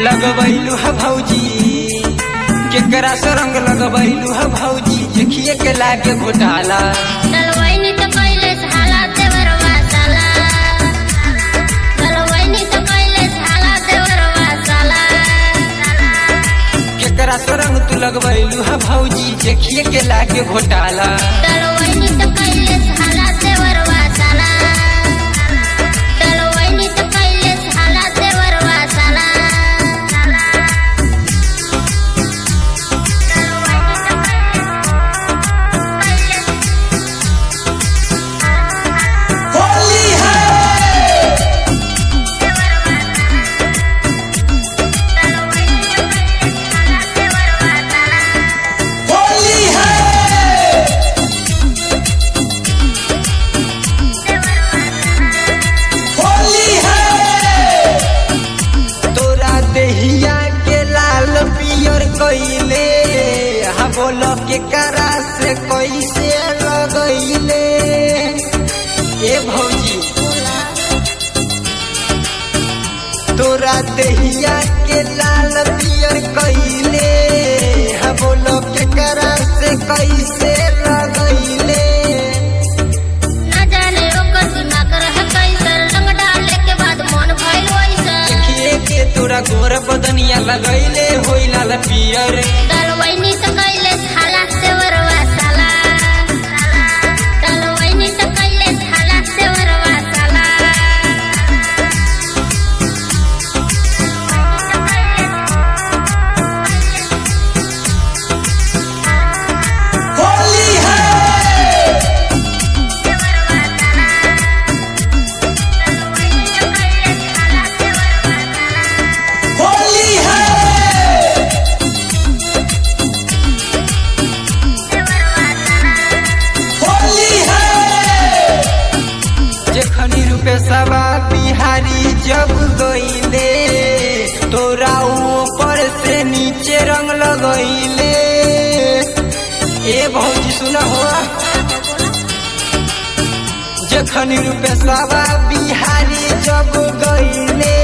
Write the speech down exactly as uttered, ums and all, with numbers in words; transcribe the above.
लगबैलू है भौजी केकरा से रंग लगबैलू है भौजी देखिए के लागे घोटाला डलवैनी तो कैले झाला देवरवा साला डलवैनी तो कैले झाला देवरवा साला केकरा से रंग तू लगबैलू है भौजी देखिए के लागे घोटाला डलवैनी तो कैले झाला देवरवा साला डलवैनी तो कैले झाला देवरवा साला बोलो के करा से कैसे लगैले ए भौजी तोरा दहिया के लाल पियर कैले हा बोलो के करा से कैसे लगैले ना जाने ओकर गुनाह कर है कैसे रंग डाले के बाद मन भइल वैसे देखिए के तोरा गोर बदनिया लगैले होई लाल पियर डलवैनी तो कैले झाला देवरवा साला डलवैनी तो कैले झाला देवरवा साला होली है होली है जखनी रूपे सवा बिहारी जब गईले तोरा ऊपर से नीचे रंग लगैले ए भौजी सुना हो जखनी रूपे सवा बिहारी जब गईले